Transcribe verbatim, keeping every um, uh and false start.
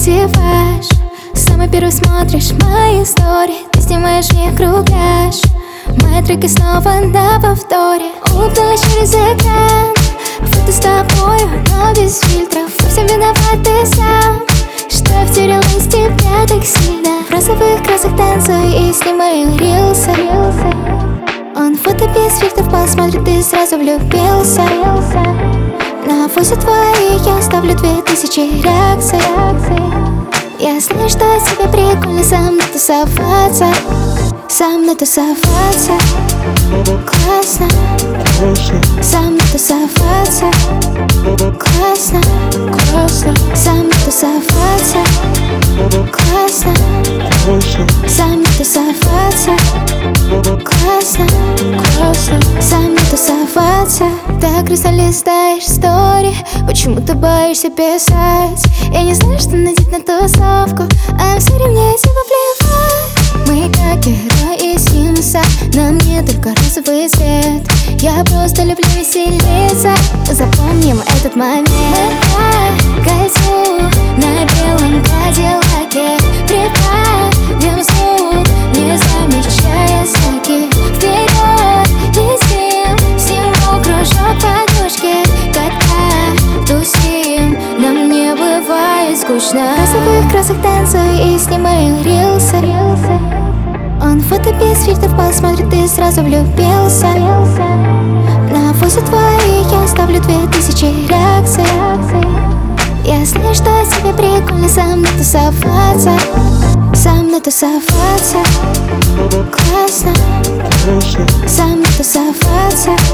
зеваешь. Самый первый смотришь мои истории, ты снимаешь мне кругляш. Мои треки снова на повторе, улыбнулась через экран. Фото с тобою, но без фильтров. Во всем виноват ты сам, что я втерялась в тебя так сильно. В розовых красок танцую и снимаю рилсы. Он фото без фильтров посмотрит, ты сразу влюбился. На фото твои я ставлю две тысячи реакций. Я знаю, что тебе прикольно со мной тусоваться, со мной тусоваться. Классно, со мной тусоваться. Классно, классно, со мной тусоваться. Классно, со мной тусоваться. Классно, классно, со мной тусоваться. Так грустно листаешь стори, почему ты боишься писать? Я не знаю, что надеть на тусовку, а все равно типа плевать. Мы как герои из Симса, на мне только розовый цвет. Я просто люблю веселиться, запомним этот момент. Мы кольцу на белом кадиллаке, прибавим звук, не замечая знаки. Вперед летим, сниму кружок подушки. Когда тусим, нам не бывает скучно. В розовых красок танцую и снимаю рилсы. Он фото без фильтров посмотрит, ты сразу влюбился. На фото твои я ставлю две тысячи реакций. Я знаю, что тебе прикольно со мной тусоваться, со мной тусоваться. Классно, со мной тусоваться.